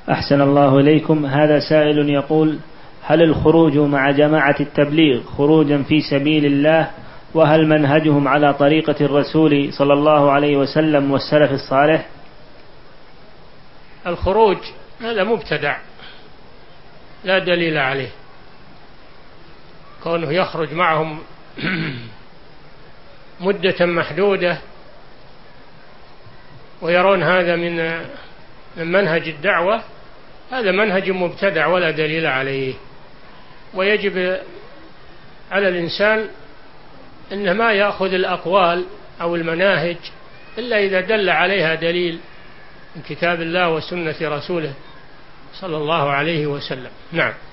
أحسن الله إليكم. هذا سائل يقول: هل الخروج مع جماعة التبليغ خروجا في سبيل الله؟ وهل منهجهم على طريقة الرسول صلى الله عليه وسلم والسلف الصالح؟ الخروج هذا مبتدع لا دليل عليه، كونه يخرج معهم مدة محدودة ويرون هذا من منهج الدعوة، هذا منهج مبتدع ولا دليل عليه. ويجب على الإنسان أنه ما يأخذ الأقوال أو المناهج إلا إذا دل عليها دليل من كتاب الله وسنة رسوله صلى الله عليه وسلم. نعم.